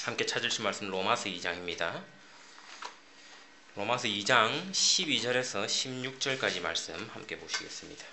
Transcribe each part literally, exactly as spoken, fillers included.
함께 찾으실 말씀 로마서 이 장입니다. 로마서 이 장 십이 절에서 십육 절까지 말씀 함께 보시겠습니다.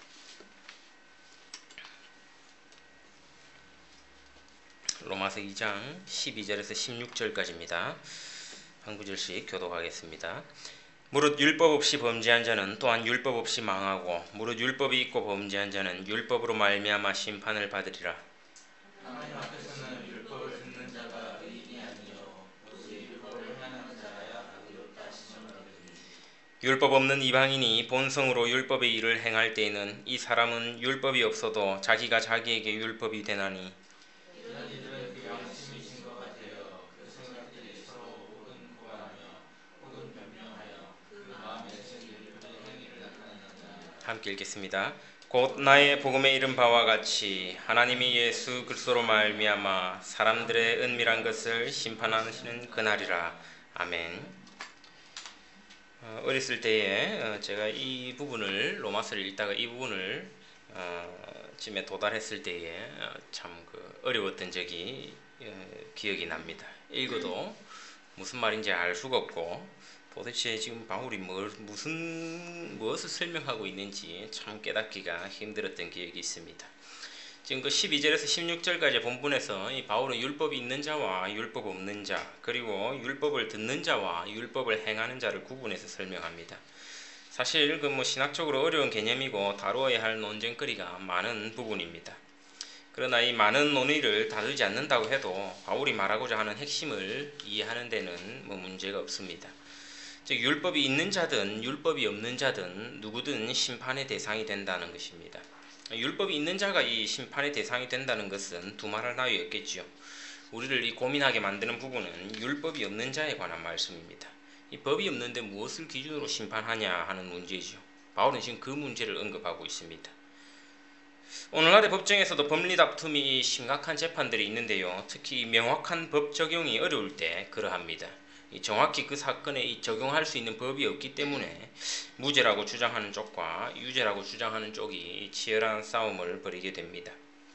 로마서 이 장 십이 절에서 십육 절까지입니다. 한 구절씩 교독하겠습니다. 무릇 율법 없이 범죄한 자는 또한 율법 없이 망하고 무릇 율법이 있고 범죄한 자는 율법으로 말미암아 심판을 받으리라. 하나님 앞에서는 율법을 듣는 자가 의인이 아니요 오직 율법을 행하는 자라야 의롭다 하시느니라. 율법 없는 이방인이 본성으로 율법의 일을 행할 때에는 이 사람은 율법이 없어도 자기가 자기에게 율법이 되나니 이런 이들은 그 양심이 진 것 같아요. 그 생각들이 서로 혹은 고하며 혹은 변명하여 그 마음에 진 율법의 행위를 나타내는 자. 함께 읽겠습니다. 곧 나의 복음에 이른 바와 같이 하나님이 예수 그리스도로 말미암아 사람들의 은밀한 것을 심판하시는 그날이라. 아멘. 어, 어렸을 때에 제가 이 부분을 로마서를 읽다가 이 부분을 어, 쯤에 도달했을 때에 참 그 어려웠던 적이 어, 기억이 납니다. 읽어도 무슨 말인지 알 수가 없고 도대체 지금 바울이 뭘, 무슨 무엇을 설명하고 있는지 참 깨닫기가 힘들었던 기억이 있습니다. 지금 그 십이 절에서 십육 절까지 본문에서 이 바울은 율법이 있는 자와 율법 없는 자, 그리고 율법을 듣는 자와 율법을 행하는 자를 구분해서 설명합니다. 사실 그 뭐 신학적으로 어려운 개념이고 다루어야 할 논쟁거리가 많은 부분입니다. 그러나 이 많은 논의를 다루지 않는다고 해도 바울이 말하고자 하는 핵심을 이해하는 데는 뭐 문제가 없습니다. 즉 율법이 있는 자든 율법이 없는 자든 누구든 심판의 대상이 된다는 것입니다. 율법이 있는 자가 이 심판의 대상이 된다는 것은 두말할 나위 없겠죠. 우리를 이 고민하게 만드는 부분은 율법이 없는 자에 관한 말씀입니다. 이 법이 없는데 무엇을 기준으로 심판하냐 하는 문제죠. 바울은 지금 그 문제를 언급하고 있습니다. 오늘날의 법정에서도 법리 다툼이 심각한 재판들이 있는데요. 특히 명확한 법 적용이 어려울 때 그러합니다. 정확히 그 사건에 적용할 수 있는 법이 없기 때문에 무죄라고 주장하는 쪽과 유죄라고 주장하는 쪽이 치열한 싸움을 벌이게 됩니다.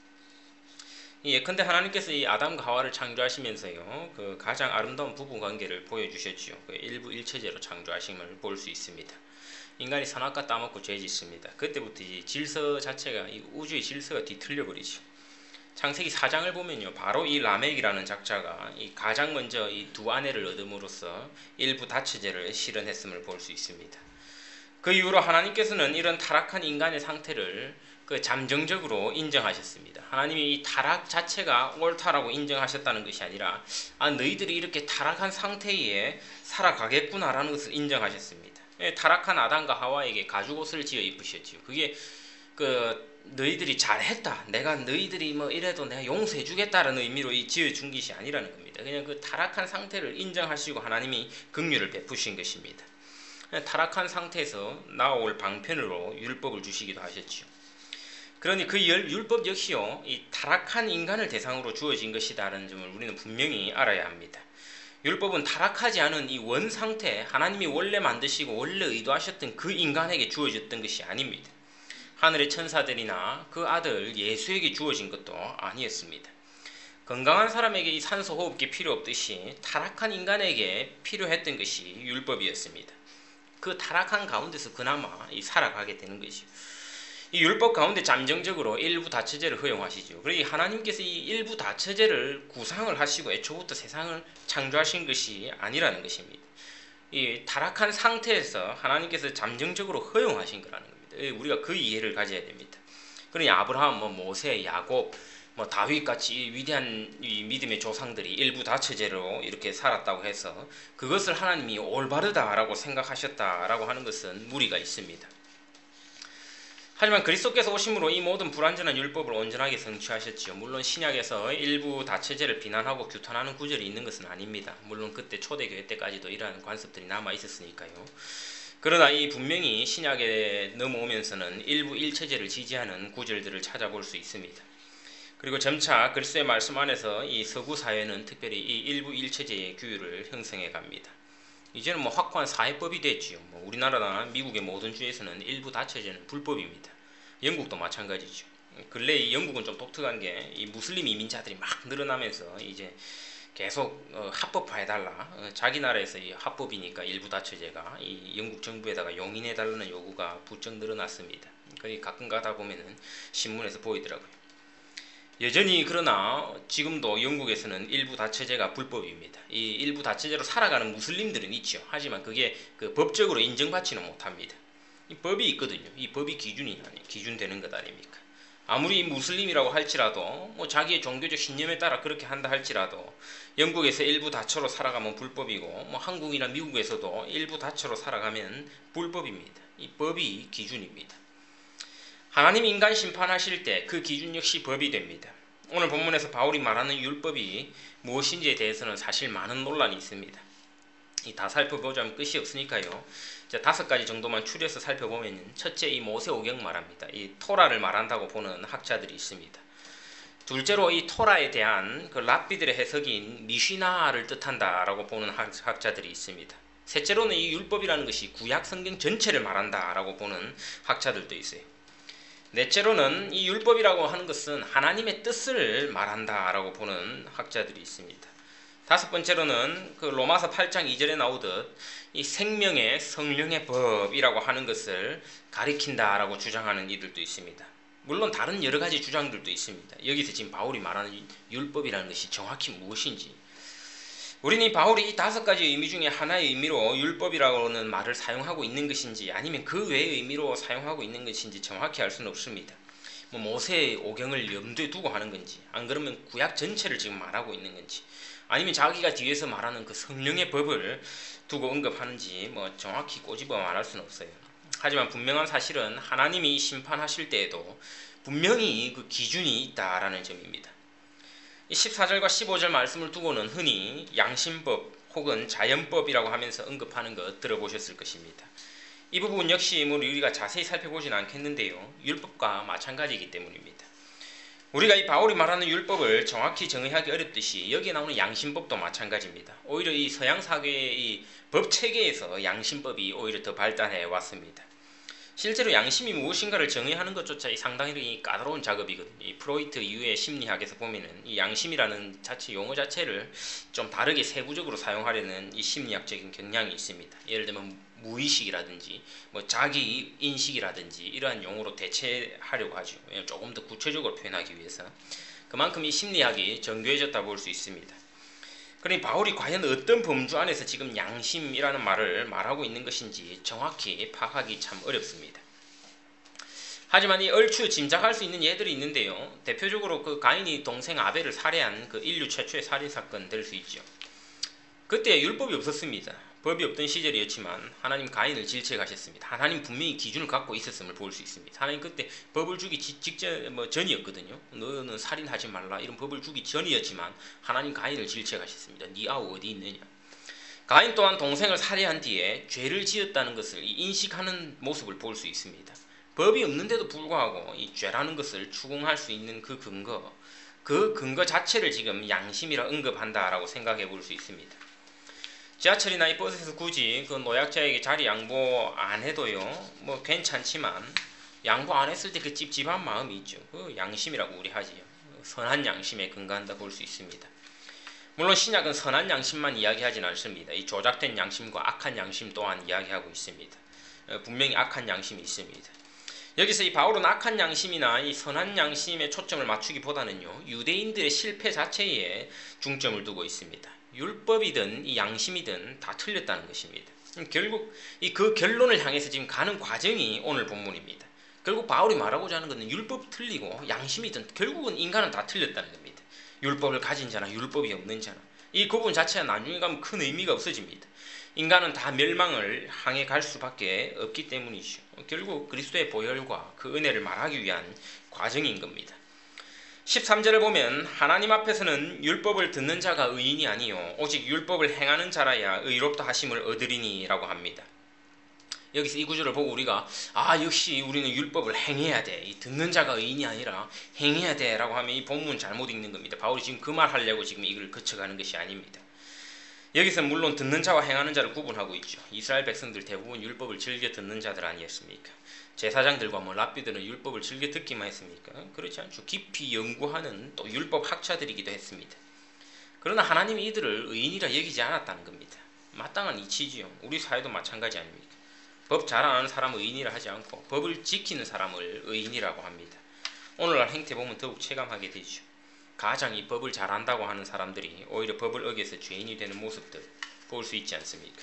예컨대 하나님께서 이 아담과 하와를 창조하시면서요, 그 가장 아름다운 부부 관계를 보여주셨지요. 그 일부 일체제로 창조하심을 볼 수 있습니다. 인간이 선악과 따먹고 죄짓습니다. 그때부터 이 질서 자체가 이 우주의 질서가 뒤틀려 버리죠. 창세기 사 장을 보면요, 바로 이 라멕이라는 작자가 이 가장 먼저 이 두 아내를 얻음으로써 일부 다처제를 실현했음을 볼 수 있습니다. 그 이후로 하나님께서는 이런 타락한 인간의 상태를 그 잠정적으로 인정하셨습니다. 하나님이 이 타락 자체가 옳다라고 인정하셨다는 것이 아니라 아 너희들이 이렇게 타락한 상태에 살아가겠구나라는 것을 인정하셨습니다. 타락한 아담과 하와에게 가죽옷을 지어 입으셨지요. 그게 그 너희들이 잘했다, 내가 너희들이 뭐 이래도 내가 용서해주겠다라는 의미로 이 지어준 것이 아니라는 겁니다. 그냥 그 타락한 상태를 인정하시고 하나님이 긍휼을 베푸신 것입니다. 타락한 상태에서 나올 방편으로 율법을 주시기도 하셨죠. 그러니 그 율법 역시요, 이 타락한 인간을 대상으로 주어진 것이다라는 점을 우리는 분명히 알아야 합니다. 율법은 타락하지 않은 이 원 상태, 하나님이 원래 만드시고 원래 의도하셨던 그 인간에게 주어졌던 것이 아닙니다. 하늘의 천사들이나 그 아들 예수에게 주어진 것도 아니었습니다. 건강한 사람에게 이 산소 호흡기 필요 없듯이 타락한 인간에게 필요했던 것이 율법이었습니다. 그 타락한 가운데서 그나마 이 살아가게 되는 것이죠. 이 율법 가운데 잠정적으로 일부 다처제를 허용하시죠. 그러니 하나님께서 이 일부 다처제를 구상을 하시고 애초부터 세상을 창조하신 것이 아니라는 것입니다. 이 타락한 상태에서 하나님께서 잠정적으로 허용하신 거라는 겁니다. 우리가 그 이해를 가져야 됩니다. 그러니 아브라함, 뭐 모세, 야곱, 뭐 다윗 같이 위대한 이 믿음의 조상들이 일부 다처제로 이렇게 살았다고 해서 그것을 하나님이 올바르다라고 생각하셨다라고 하는 것은 무리가 있습니다. 하지만 그리스도께서 오심으로 이 모든 불완전한 율법을 온전하게 성취하셨지요. 물론 신약에서 일부 다처제를 비난하고 규탄하는 구절이 있는 것은 아닙니다. 물론 그때 초대교회 때까지도 이러한 관습들이 남아 있었으니까요. 그러나 이 분명히 신약에 넘어오면서는 일부 일체제를 지지하는 구절들을 찾아볼 수 있습니다. 그리고 점차 그리스도의 말씀 안에서 이 서구 사회는 특별히 이 일부 일체제의 규율을 형성해 갑니다. 이제는 뭐 확고한 사회법이 됐지요. 뭐 우리나라나 미국의 모든 주에서는 일부 다처제는 불법입니다. 영국도 마찬가지죠. 근래 이 영국은 좀 독특한 게 이 무슬림 이민자들이 막 늘어나면서 이제 계속 어, 합법화해달라. 어, 자기 나라에서 이 합법이니까 일부 다처제가 이 영국 정부에다가 용인해달라는 요구가 부쩍 늘어났습니다. 거의 가끔 가다 보면은 신문에서 보이더라고요. 여전히 그러나 지금도 영국에서는 일부 다처제가 불법입니다. 이 일부 다처제로 살아가는 무슬림들은 있죠. 하지만 그게 그 법적으로 인정받지는 못합니다. 이 법이 있거든요. 이 법이 기준이 아니 기준되는 것 아닙니까? 아무리 무슬림이라고 할지라도 뭐 자기의 종교적 신념에 따라 그렇게 한다 할지라도 영국에서 일부 다처로 살아가면 불법이고 뭐 한국이나 미국에서도 일부 다처로 살아가면 불법입니다. 이 법이 기준입니다. 하나님 인간 심판하실 때 그 기준 역시 법이 됩니다. 오늘 본문에서 바울이 말하는 율법이 무엇인지에 대해서는 사실 많은 논란이 있습니다. 이 다 살펴보자면 끝이 없으니까요. 이제 다섯 가지 정도만 추려서 살펴보면 첫째 이 모세오경 말합니다. 이 토라를 말한다고 보는 학자들이 있습니다. 둘째로 이 토라에 대한 그 랍비들의 해석인 미시나를 뜻한다라고 보는 학자들이 있습니다. 셋째로는 이 율법이라는 것이 구약 성경 전체를 말한다라고 보는 학자들도 있어요. 넷째로는 이 율법이라고 하는 것은 하나님의 뜻을 말한다라고 보는 학자들이 있습니다. 다섯 번째로는 그 로마서 팔 장 이 절에 나오듯 이 생명의 성령의 법이라고 하는 것을 가리킨다라고 주장하는 이들도 있습니다. 물론 다른 여러 가지 주장들도 있습니다. 여기서 지금 바울이 말하는 율법이라는 것이 정확히 무엇인지, 우리는 이 바울이 이 다섯 가지 의미 중에 하나의 의미로 율법이라고는 말을 사용하고 있는 것인지 아니면 그 외의 의미로 사용하고 있는 것인지 정확히 알 수는 없습니다. 뭐 모세의 오경을 염두에 두고 하는 건지, 안 그러면 구약 전체를 지금 말하고 있는 건지, 아니면 자기가 뒤에서 말하는 그 성령의 법을 두고 언급하는지 뭐 정확히 꼬집어 말할 수는 없어요. 하지만 분명한 사실은 하나님이 심판하실 때에도 분명히 그 기준이 있다라는 점입니다. 십사 절과 십오 절 말씀을 두고는 흔히 양심법 혹은 자연법이라고 하면서 언급하는 것 들어보셨을 것입니다. 이 부분 역시 뭐 우리가 자세히 살펴보지는 않겠는데요. 율법과 마찬가지이기 때문입니다. 우리가 이 바울이 말하는 율법을 정확히 정의하기 어렵듯이 여기에 나오는 양심법도 마찬가지입니다. 오히려 이 서양 사회의 이 법 체계에서 양심법이 오히려 더 발달해 왔습니다. 실제로 양심이 무엇인가를 정의하는 것조차 상당히 까다로운 작업이거든요. 이 프로이트 이후의 심리학에서 보면은 이 양심이라는 자체 용어 자체를 좀 다르게 세부적으로 사용하려는 이 심리학적인 경향이 있습니다. 예를 들면 무의식이라든지 뭐 자기 인식이라든지 이러한 용어로 대체하려고 하죠. 조금 더 구체적으로 표현하기 위해서. 그만큼 이 심리학이 정교해졌다 볼 수 있습니다. 그러니 바울이 과연 어떤 범주 안에서 지금 양심이라는 말을 말하고 있는 것인지 정확히 파악하기 참 어렵습니다. 하지만 이 얼추 짐작할 수 있는 예들이 있는데요. 대표적으로 그 가인이 동생 아벨을 살해한 그 인류 최초의 살인사건 될 수 있죠. 그때 율법이 없었습니다. 법이 없던 시절이었지만 하나님 가인을 질책하셨습니다. 하나님 분명히 기준을 갖고 있었음을 볼 수 있습니다. 하나님 그때 법을 주기 직전 뭐 전이었거든요. 너는 살인하지 말라 이런 법을 주기 전이었지만 하나님 가인을 질책하셨습니다. 네 아우 어디 있느냐. 가인 또한 동생을 살해한 뒤에 죄를 지었다는 것을 인식하는 모습을 볼 수 있습니다. 법이 없는데도 불구하고 이 죄라는 것을 추궁할 수 있는 그 근거, 그 근거 자체를 지금 양심이라 언급한다라고 생각해 볼 수 있습니다. 지하철이나 이 버스에서 굳이 그 노약자에게 자리 양보 안 해도요 뭐 괜찮지만 양보 안 했을 때 그 찝찝한 마음이 있죠. 그 양심이라고 우리 하지요. 선한 양심에 근거한다 볼 수 있습니다. 물론 신약은 선한 양심만 이야기하진 않습니다. 이 조작된 양심과 악한 양심 또한 이야기하고 있습니다. 분명히 악한 양심이 있습니다. 여기서 이 바울은 악한 양심이나 이 선한 양심에 초점을 맞추기보다는요 유대인들의 실패 자체에 중점을 두고 있습니다. 율법이든 이 양심이든 다 틀렸다는 것입니다. 결국 이 그 결론을 향해서 지금 가는 과정이 오늘 본문입니다. 결국 바울이 말하고자 하는 것은 율법 틀리고 양심이든 결국은 인간은 다 틀렸다는 겁니다. 율법을 가진 자나 율법이 없는 자나 이 구분 자체가 나중에 가면 큰 의미가 없어집니다. 인간은 다 멸망을 향해 갈 수밖에 없기 때문이죠. 결국 그리스도의 보혈과 그 은혜를 말하기 위한 과정인 겁니다. 십삼 절을 보면 하나님 앞에서는 율법을 듣는 자가 의인이 아니요 오직 율법을 행하는 자라야 의롭다 하심을 얻으리니 라고 합니다. 여기서 이 구절을 보고 우리가 아 역시 우리는 율법을 행해야 돼. 이 듣는 자가 의인이 아니라 행해야 돼 라고 하면 이 본문 잘못 읽는 겁니다. 바울이 지금 그 말 하려고 지금 이걸 거쳐가는 것이 아닙니다. 여기서 물론 듣는 자와 행하는 자를 구분하고 있죠. 이스라엘 백성들 대부분 율법을 즐겨 듣는 자들 아니었습니까? 제사장들과 뭐 랍비들은 율법을 즐겨 듣기만 했습니까? 그렇지 않죠. 깊이 연구하는 또 율법 학자들이기도 했습니다. 그러나 하나님이 이들을 의인이라 여기지 않았다는 겁니다. 마땅한 이치지요. 우리 사회도 마찬가지 아닙니까? 법 잘 아는 사람을 의인이라 하지 않고 법을 지키는 사람을 의인이라고 합니다. 오늘날 행태 보면 더욱 체감하게 되죠. 가장 이 법을 잘 안다고 하는 사람들이 오히려 법을 어겨서 죄인이 되는 모습들 볼 수 있지 않습니까?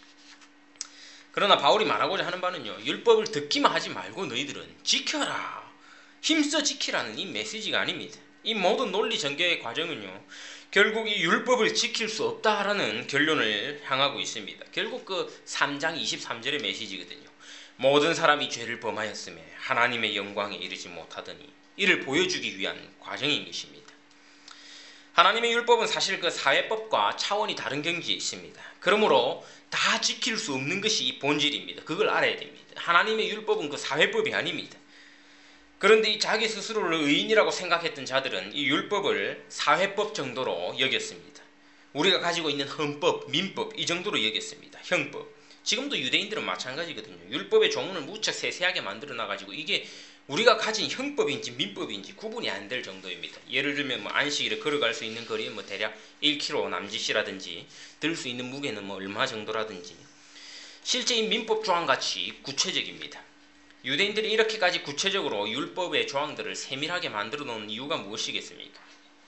그러나 바울이 말하고자 하는 바는요, 율법을 듣기만 하지 말고 너희들은 지켜라, 힘써 지키라는 이 메시지가 아닙니다. 이 모든 논리 전개의 과정은요, 결국 이 율법을 지킬 수 없다라는 결론을 향하고 있습니다. 결국 그 삼 장 이십삼 절의 메시지거든요. 모든 사람이 죄를 범하였음에 하나님의 영광에 이르지 못하더니 이를 보여주기 위한 과정인 것입니다. 하나님의 율법은 사실 그 사회법과 차원이 다른 경지에 있습니다. 그러므로 다 지킬 수 없는 것이 본질입니다. 그걸 알아야 됩니다. 하나님의 율법은 그 사회법이 아닙니다. 그런데 이 자기 스스로를 의인이라고 생각했던 자들은 이 율법을 사회법 정도로 여겼습니다. 우리가 가지고 있는 헌법, 민법 이 정도로 여겼습니다. 형법. 지금도 유대인들은 마찬가지거든요. 율법의 조문을 무척 세세하게 만들어놔가지고 이게 우리가 가진 형법인지 민법인지 구분이 안 될 정도입니다. 예를 들면 뭐 안식일에 걸어갈 수 있는 거리는 뭐 대략 일 킬로미터 남짓이라든지 들 수 있는 무게는 뭐 얼마 정도라든지 실제 이 민법 조항같이 구체적입니다. 유대인들이 이렇게까지 구체적으로 율법의 조항들을 세밀하게 만들어 놓은 이유가 무엇이겠습니까?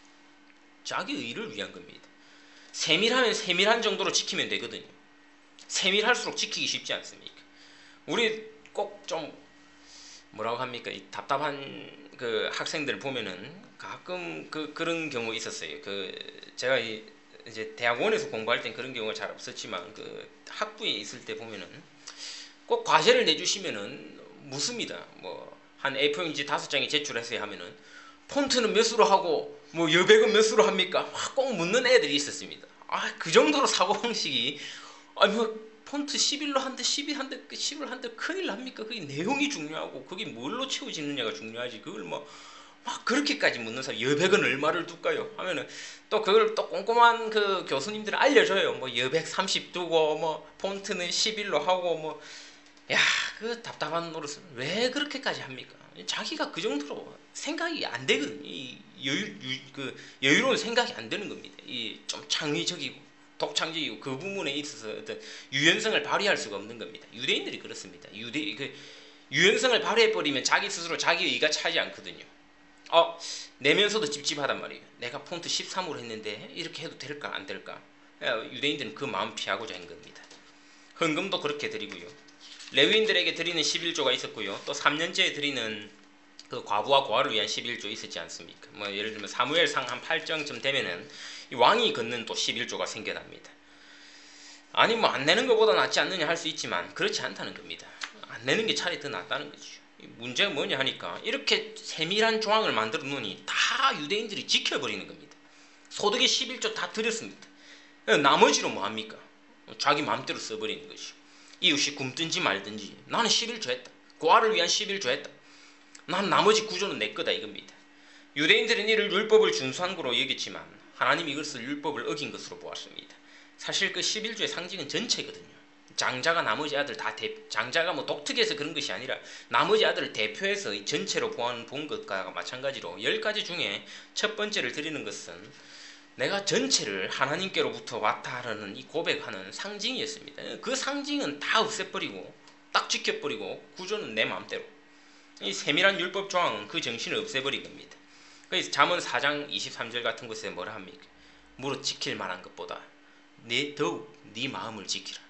자기 의를 위한 겁니다. 세밀하면 세밀한 정도로 지키면 되거든요. 세밀할수록 지키기 쉽지 않습니까? 우리 꼭 좀 뭐라고 합니까? 이 답답한 그 학생들 보면은 가끔 그 그런 경우 있었어요. 그 제가 이 이제 대학원에서 공부할 땐 그런 경우가 잘 없었지만 그 학부에 있을 때 보면은 꼭 과제를 내주시면은 묻습니다. 뭐 한 에이 포인지 다섯 장에 제출했어야 하면은 폰트는 몇 수로 하고 뭐 여백은 몇 수로 합니까? 꼭 묻는 애들이 있었습니다. 아, 그 정도로 사고방식이 아니 뭐 폰트 십일로 한데 십일 한데 십일 한데 큰일 납니까? 그게 내용이 중요하고 그게 뭘로 채워지느냐가 중요하지. 그걸 뭐 막 그렇게까지 묻는 사람 여백은 얼마를 둘까요? 하면은 또 그걸 또 꼼꼼한 그 교수님들은 알려줘요. 뭐 여백 삼십 두고 뭐 폰트는 십일로 하고 뭐 야, 그 답답한 노릇을 왜 그렇게까지 합니까? 자기가 그 정도로 생각이 안 되거든요. 이 여유, 유, 그 여유로운 생각이 안 되는 겁니다. 이 좀 창의적이고 독창적이고 그 부분에 있어서 어떤 유연성을 발휘할 수가 없는 겁니다. 유대인들이 그렇습니다. 유대 그 유연성을 발휘해 버리면 자기 스스로 자기 의가 차지 않거든요. 어, 내면서도 찝찝하단 말이에요. 내가 폰트 십삼으로 했는데 이렇게 해도 될까 안 될까? 유대인들은 그 마음 피하고자 한 겁니다. 헌금도 그렇게 드리고요. 레위인들에게 드리는 십일조가 있었고요. 또 삼 년째에 드리는 그 과부와 고아를 위한 십일조 있었지 않습니까? 뭐 예를 들면 사무엘상 한 팔 장쯤 되면은 이 왕이 걷는 또 십일조가 생겨납니다. 아니 뭐 안 내는 것보다 낫지 않느냐 할 수 있지만 그렇지 않다는 겁니다. 안 내는 게 차라리 더 낫다는 거죠. 문제가 뭐냐 하니까 이렇게 세밀한 조항을 만들어 놓으니 다 유대인들이 지켜버리는 겁니다. 소득의 십일조 다 드렸습니다. 나머지로 뭐 합니까? 자기 마음대로 써버리는 것이죠. 이웃이 굶든지 말든지 나는 십일조 했다. 고아를 위한 십일조 했다. 난 나머지 구조는 내 거다 이겁니다. 유대인들은 이를 율법을 준수한 거로 여겼지만 하나님이 이것을 율법을 어긴 것으로 보았습니다. 사실 그 십일조의 상징은 전체거든요. 장자가 나머지 아들 다 대, 장자가 뭐 독특해서 그런 것이 아니라 나머지 아들을 대표해서 이 전체로 보안 본 것과 마찬가지로 열 가지 중에 첫 번째를 드리는 것은 내가 전체를 하나님께로부터 왔다라는 이 고백하는 상징이었습니다. 그 상징은 다 없애버리고 딱 지켜버리고 구조는 내 마음대로. 이 세밀한 율법 조항은 그 정신을 없애버린 겁니다. 그래서 잠언 사 장 이십삼 절 같은 곳에 뭐라 합니까? 무릇 지킬 만한 것보다 네 더욱 네 마음을 지키라.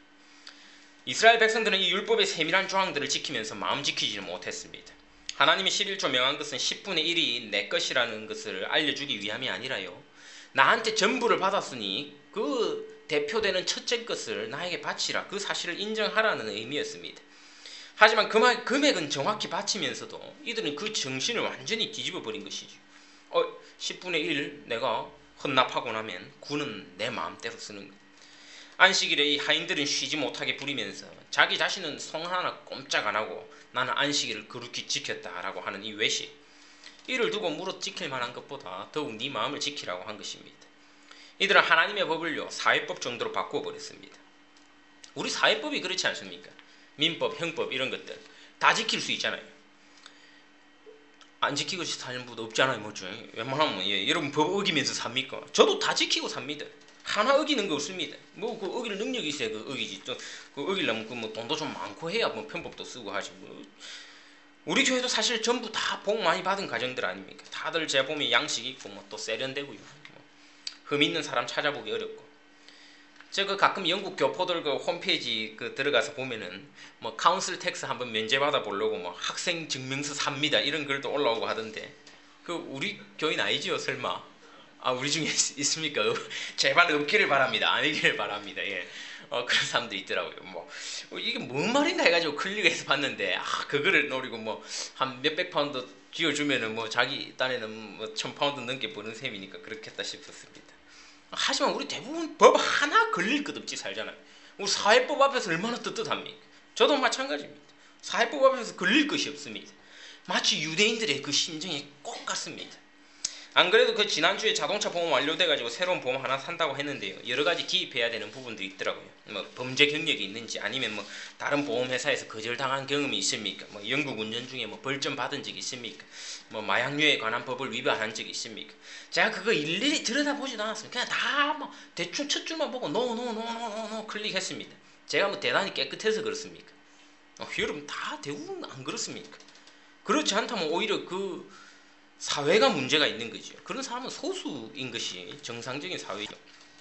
이스라엘 백성들은 이 율법의 세밀한 조항들을 지키면서 마음 지키지를 못했습니다. 하나님이 십일조 명한 것은 십분의 일이 내 것이라는 것을 알려주기 위함이 아니라요. 나한테 전부를 받았으니 그 대표되는 첫째 것을 나에게 바치라. 그 사실을 인정하라는 의미였습니다. 하지만 그 금액은 정확히 바치면서도 이들은 그 정신을 완전히 뒤집어 버린 것이죠. 어, 십분의 일 내가 헌납하고 나면 구는 내 마음대로 쓰는 것. 안식일에 이 하인들은 쉬지 못하게 부리면서 자기 자신은 성 하나 꼼짝 안 하고 나는 안식일을 거룩히 지켰다라고 하는 이 외식. 이를 두고 무릇 지킬 만한 것보다 더욱 네 마음을 지키라고 한 것입니다. 이들은 하나님의 법을요 사회법 정도로 바꾸어버렸습니다. 우리 사회법이 그렇지 않습니까? 민법, 형법 이런 것들 다 지킬 수 있잖아요. 안 지키고 사는 분도 없잖아요. 뭐죠? 웬만하면 예, 여러분 법 어기면서 삽니까? 저도 다 지키고 삽니다. 하나 어기는 거 없습니다. 뭐 그 어길 능력이 있어야 그 어기지. 또 그 어기려면 그 뭐 돈도 좀 많고 해야 뭐 편법도 쓰고 하지. 뭐. 우리 교회도 사실 전부 다 복 많이 받은 가정들 아닙니까? 다들 제가 보면 양식 있고 뭐 또 세련되고요. 뭐 흠 있는 사람 찾아보기 어렵고. 제가 가끔 영국 교포들 그 홈페이지 그 들어가서 보면은 뭐 카운슬 텍스 한번 면제 받아 보려고 뭐 학생 증명서 삽니다 이런 글도 올라오고 하던데 그 우리 교인 아니지요 설마? 아 우리 중에 있, 있습니까? 제발 없기를 바랍니다. 아니기를 바랍니다. 예. 어 그런 사람도 있더라고요. 뭐 이게 뭔 말인가 해가지고 클릭해서 봤는데 아 그거를 노리고 뭐 한 몇백 파운드 쥐어주면은 뭐 자기 딴에는 뭐 천 파운드 넘게 버는 셈이니까 그렇겠다 싶었습니다. 하지만 우리 대부분 법 하나 걸릴 것 없이 살잖아요. 우리 사회법 앞에서 얼마나 떳떳합니까? 저도 마찬가지입니다. 사회법 앞에서 걸릴 것이 없습니다. 마치 유대인들의 그 심정이 꼭 같습니다. 안 그래도 그 지난주에 자동차 보험 완료돼가지고 새로운 보험 하나 산다고 했는데요. 여러 가지 기입해야 되는 부분들이 있더라고요. 뭐 범죄 경력이 있는지 아니면 뭐 다른 보험회사에서 거절당한 경험이 있습니까? 뭐 영국 운전 중에 뭐 벌점 받은 적이 있습니까? 뭐 마약류에 관한 법을 위반한 적이 있습니까? 제가 그거 일일이 들여다보지도 않았습니다. 그냥 다 뭐 대충 첫 줄만 보고 노노노노노노 클릭했습니다. 제가 뭐 대단히 깨끗해서 그렇습니까? 어, 여러분 다 대부분 안 그렇습니까? 그렇지 않다면 오히려 그 사회가 문제가 있는 거죠. 그런 사람은 소수인 것이 정상적인 사회죠.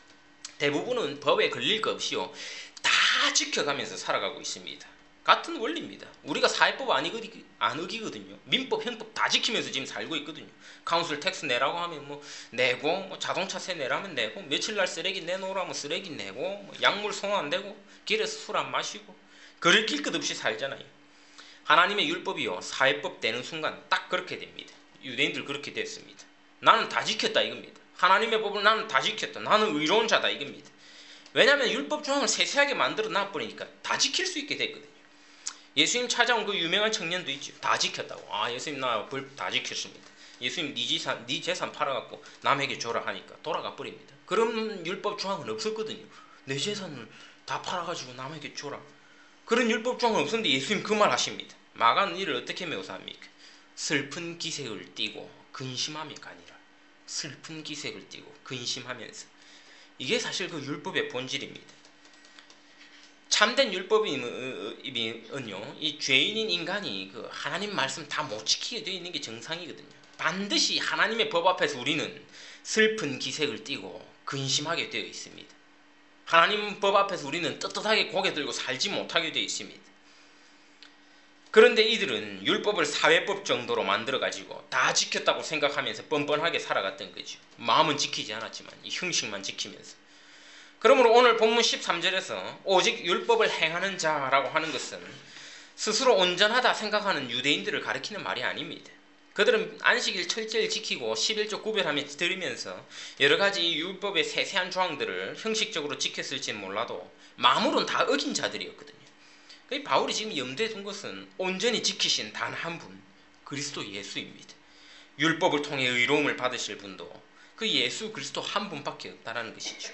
대부분은 법에 걸릴 것 없이요. 다 지켜가면서 살아가고 있습니다. 같은 원리입니다. 우리가 사회법 안, 어기, 안 어기거든요. 민법, 형법 다 지키면서 지금 살고 있거든요. 카운슬 텍스 내라고 하면 뭐 내고, 뭐 자동차세 내라면 내고, 며칠날 쓰레기 내놓으라면 쓰레기 내고, 뭐 약물 손 안 대고, 길에서 술 안 마시고, 거리낄 것 없이 살잖아요. 하나님의 율법이요. 사회법 되는 순간 딱 그렇게 됩니다. 유대인들 그렇게 됐습니다. 나는 다 지켰다 이겁니다. 하나님의 법을 나는 다 지켰다. 나는 의로운 자다 이겁니다. 왜냐하면 율법 조항을 세세하게 만들어 놔버리니까 다 지킬 수 있게 됐거든요. 예수님 찾아온 그 유명한 청년도 있죠. 다 지켰다고. 아 예수님 나 벌 다 지켰습니다. 예수님 네 재산, 네 재산 팔아갖고 남에게 줘라 하니까 돌아가 버립니다. 그런 율법 조항은 없었거든요. 내 재산을 다 팔아가지고 남에게 줘라. 그런 율법 조항은 없었는데 예수님 그 말 하십니다. 마가는 이를 어떻게 묘사합니까? 슬픈 기색을 띠고 근심함이 아니라 슬픈 기색을 띠고 근심하면서 이게 사실 그 율법의 본질입니다. 참된 율법이면요 이 죄인인 인간이 그 하나님 말씀 다 못 지키게 되어 있는 게 정상이거든요. 반드시 하나님의 법 앞에서 우리는 슬픈 기색을 띠고 근심하게 되어 있습니다. 하나님 법 앞에서 우리는 떳떳하게 고개 들고 살지 못하게 되어 있습니다. 그런데 이들은 율법을 사회법 정도로 만들어가지고 다 지켰다고 생각하면서 뻔뻔하게 살아갔던 거죠. 마음은 지키지 않았지만 이 형식만 지키면서. 그러므로 오늘 본문 십삼 절에서 오직 율법을 행하는 자라고 하는 것은 스스로 온전하다 생각하는 유대인들을 가리키는 말이 아닙니다. 그들은 안식일 철저히 지키고 십일조 구별하며 드리면서 여러 가지 율법의 세세한 조항들을 형식적으로 지켰을지는 몰라도 마음으로는 다 어긴 자들이었거든요. 바울이 지금 염두에 둔 것은 온전히 지키신 단 한 분, 그리스도 예수입니다. 율법을 통해 의로움을 받으실 분도 그 예수 그리스도 한 분밖에 없다는 것이죠.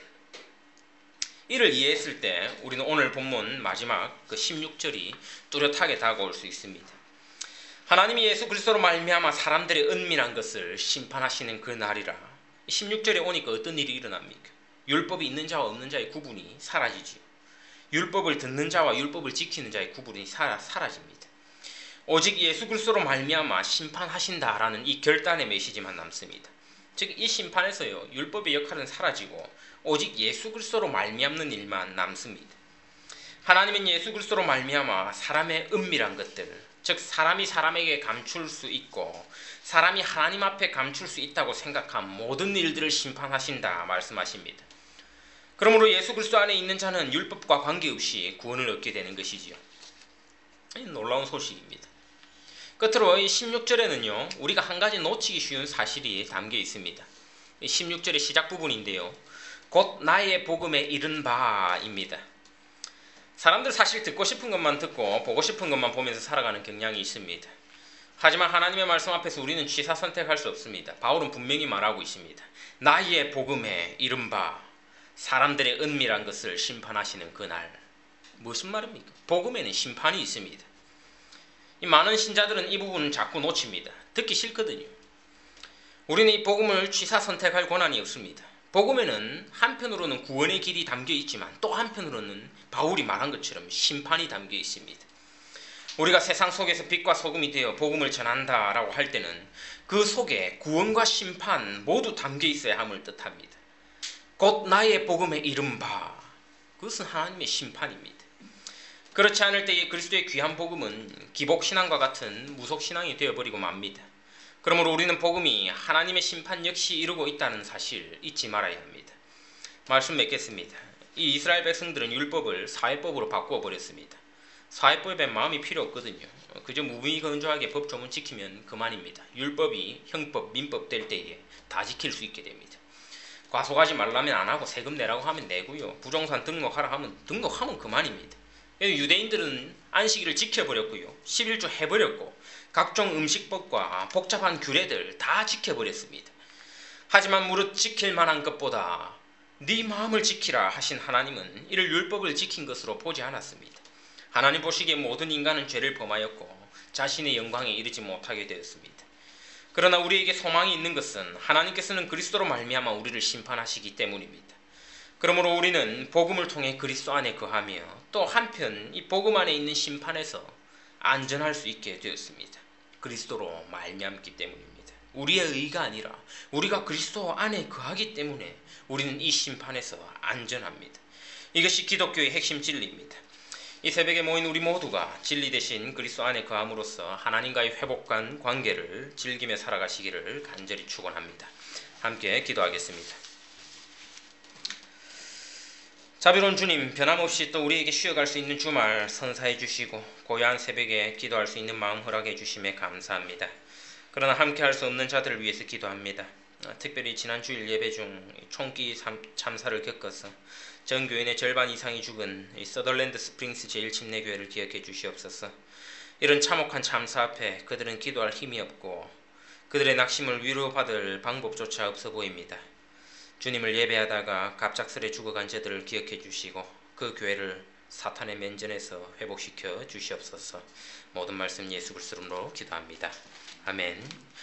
이를 이해했을 때 우리는 오늘 본문 마지막 그 십육 절이 뚜렷하게 다가올 수 있습니다. 하나님이 예수 그리스도로 말미암아 사람들의 은밀한 것을 심판하시는 그 날이라. 십육 절에 오니까 어떤 일이 일어납니까? 율법이 있는 자와 없는 자의 구분이 사라지죠. 율법을 듣는 자와 율법을 지키는 자의 구분이 사라, 사라집니다. 오직 예수 그리스도로 말미암아 심판하신다라는 이 결단의 메시지만 남습니다. 즉 이 심판에서요 율법의 역할은 사라지고 오직 예수 그리스도로 말미암는 일만 남습니다. 하나님은 예수 그리스도로 말미암아 사람의 은밀한 것들, 즉 사람이 사람에게 감출 수 있고 사람이 하나님 앞에 감출 수 있다고 생각한 모든 일들을 심판하신다 말씀하십니다. 그러므로 예수 그리스도 안에 있는 자는 율법과 관계없이 구원을 얻게 되는 것이지요. 놀라운 소식입니다. 끝으로 이 십육 절에는요 우리가 한 가지 놓치기 쉬운 사실이 담겨 있습니다. 십육 절의 시작 부분인데요. 곧 나의 복음에 이른 바입니다. 사람들 사실 듣고 싶은 것만 듣고 보고 싶은 것만 보면서 살아가는 경향이 있습니다. 하지만 하나님의 말씀 앞에서 우리는 취사 선택할 수 없습니다. 바울은 분명히 말하고 있습니다. 나의 복음에 이른 바, 사람들의 은밀한 것을 심판하시는 그날. 무슨 말입니까? 복음에는 심판이 있습니다. 이 많은 신자들은 이 부분을 자꾸 놓칩니다. 듣기 싫거든요. 우리는 이 복음을 취사 선택할 권한이 없습니다. 복음에는 한편으로는 구원의 길이 담겨 있지만 또 한편으로는 바울이 말한 것처럼 심판이 담겨 있습니다. 우리가 세상 속에서 빛과 소금이 되어 복음을 전한다라고 할 때는 그 속에 구원과 심판 모두 담겨 있어야 함을 뜻합니다. 곧 나의 복음에 이른 바, 그것은 하나님의 심판입니다. 그렇지 않을 때의 그리스도의 귀한 복음은 기복신앙과 같은 무속신앙이 되어버리고 맙니다. 그러므로 우리는 복음이 하나님의 심판 역시 이루고 있다는 사실 잊지 말아야 합니다. 말씀 맺겠습니다. 이 이스라엘 백성들은 율법을 사회법으로 바꾸어 버렸습니다. 사회법에 마음이 필요 없거든요. 그저 무미건조하게 법조문 지키면 그만입니다. 율법이 형법, 민법 될 때에 다 지킬 수 있게 됩니다. 과속하지 말라면 안 하고 세금 내라고 하면 내고요. 부동산 등록하라 하면 등록하면 그만입니다. 유대인들은 안식일을 지켜버렸고요. 십일조 해버렸고 각종 음식법과 복잡한 규례들 다 지켜버렸습니다. 하지만 무릇 지킬 만한 것보다 네 마음을 지키라 하신 하나님은 이를 율법을 지킨 것으로 보지 않았습니다. 하나님 보시기에 모든 인간은 죄를 범하였고 자신의 영광에 이르지 못하게 되었습니다. 그러나 우리에게 소망이 있는 것은 하나님께서는 그리스도로 말미암아 우리를 심판하시기 때문입니다. 그러므로 우리는 복음을 통해 그리스도 안에 거하며 또 한편 이 복음 안에 있는 심판에서 안전할 수 있게 되었습니다. 그리스도로 말미암기 때문입니다. 우리의 의가 아니라 우리가 그리스도 안에 거하기 때문에 우리는 이 심판에서 안전합니다. 이것이 기독교의 핵심 진리입니다. 이 새벽에 모인 우리 모두가 진리 대신 그리스도 안에 거함으로써 하나님과의 회복한 관계를 즐기며 살아가시기를 간절히 축원합니다. 함께 기도하겠습니다. 자비로운 주님, 변함없이 또 우리에게 쉬어갈 수 있는 주말 선사해 주시고 고요한 새벽에 기도할 수 있는 마음 허락해 주심에 감사합니다. 그러나 함께 할 수 없는 자들을 위해서 기도합니다. 특별히 지난 주일 예배 중 총기 참사를 겪어서 전 교인의 절반 이상이 죽은 이 서덜랜드 스프링스 제일침례교회를 기억해 주시옵소서. 이런 참혹한 참사 앞에 그들은 기도할 힘이 없고 그들의 낙심을 위로받을 방법조차 없어 보입니다. 주님을 예배하다가 갑작스레 죽어간 저들을 기억해 주시고 그 교회를 사탄의 맨전에서 회복시켜 주시옵소서. 모든 말씀 예수 그리스도로 기도합니다. 아멘.